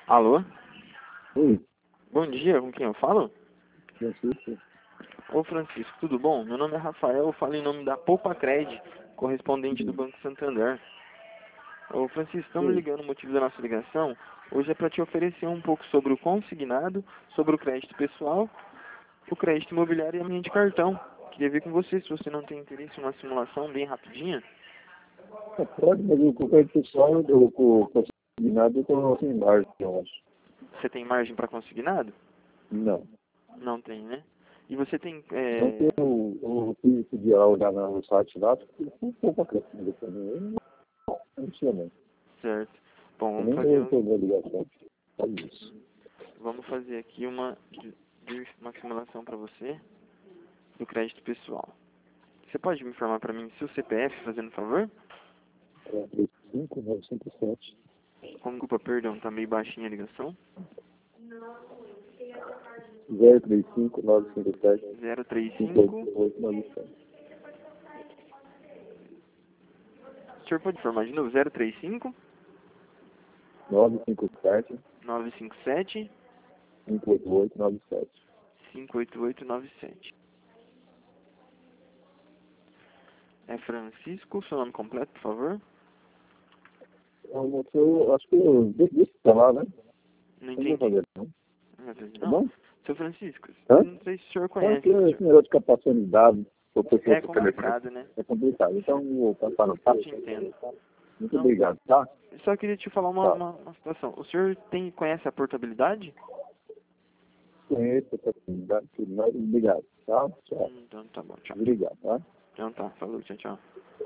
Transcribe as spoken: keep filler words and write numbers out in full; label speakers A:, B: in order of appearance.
A: Alô?
B: Oi,
A: Bom dia, com quem eu falo?
B: Francisco.
A: Ô Francisco, tudo bom? Meu nome é Rafael, eu falo em nome da Poupacred, correspondente do Banco Santander. Ô Francisco, estamos
B: Oi.
A: ligando, o motivo da nossa ligação hoje é para te oferecer um pouco sobre o consignado, sobre o crédito pessoal, o crédito imobiliário e a linha de cartão. Queria ver com você se você não tem interesse em uma simulação bem rapidinha.
B: É, pode, mas o qualquer pessoal, eu com consignado, eu estou sem margem, eu acho.
A: Você tem margem para consignado?
B: Não.
A: Não tem, né? E você tem...
B: Não
A: É...
B: tem o, o que podia lá olhar no site lá, porque um pouco acrescido também. Eu não não tinha, não.
A: Certo. Bom,
B: Eu
A: vamos
B: nem
A: fazer,
B: vou
A: um-
B: entender a ligação. Só isso.
A: vamos fazer aqui uma, uma simulação para você do crédito pessoal. Você pode me informar para mim seu C P F, fazendo favor?
B: É três cinco nove cinco sete.
A: Com desculpa, perdão, tá meio baixinha a ligação.
B: zero três cinco nove cinco sete
A: zero três
B: cinco
A: cinco.
B: oito oito nove sete.
A: O senhor pode informar de novo? zero três cinco,
B: nove cinco sete
A: nove cinco sete,
B: cinco oito oito nove sete.
A: cinco oito oito nove sete. É Francisco, seu nome completo, por favor?
B: Eu acho que eu deixa deixa pra lá, né?
A: Não
B: Não vou
A: entendi.
B: fazer, não. Tá
A: Não.
B: bom?
A: Seu Francisco,
B: Hã?
A: não sei se o senhor
B: É
A: conhece.
B: que esse negócio de captação de dados por pessoa
A: É
B: por telefone
A: complicado, né?
B: é complicado. Então, vou passar no papo.
A: Eu te entendo.
B: Muito
A: Não,
B: obrigado, tá?
A: eu só queria te falar uma,
B: Tá.
A: uma, uma situação. O senhor tem, conhece a portabilidade?
B: Conheço essa comunidade, tudo mais. Obrigado, tá? Tchau.
A: Hum, Então tá bom, tchau.
B: Obrigado, tá?
A: Então tá, falou, tchau, tchau.